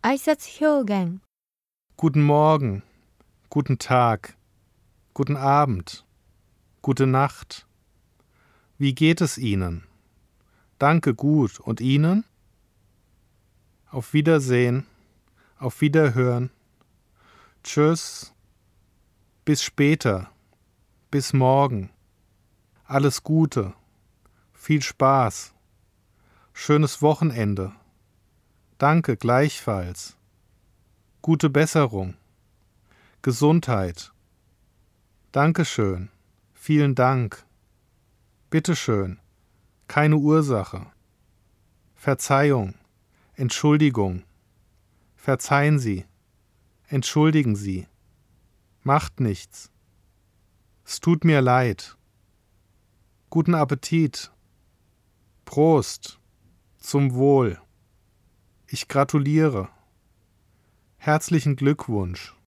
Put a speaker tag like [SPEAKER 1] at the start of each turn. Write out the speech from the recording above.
[SPEAKER 1] 挨拶表現
[SPEAKER 2] Guten Morgen, guten Tag, guten Abend, gute Nacht. Wie geht es Ihnen? Danke, gut. Und Ihnen? Auf Wiedersehen, auf Wiederhören. Tschüss, bis später, bis morgen. Alles Gute, viel Spaß, schönes Wochenende. Danke gleichfalls. Gute Besserung, Gesundheit. Dankeschön, vielen Dank. Bitteschön, keine Ursache. Verzeihung, Entschuldigung. Verzeihen Sie, entschuldigen Sie. Macht nichts. Es tut mir leid. Guten Appetit. Prost. Zum Wohl. Ich gratuliere. Herzlichen Glückwunsch.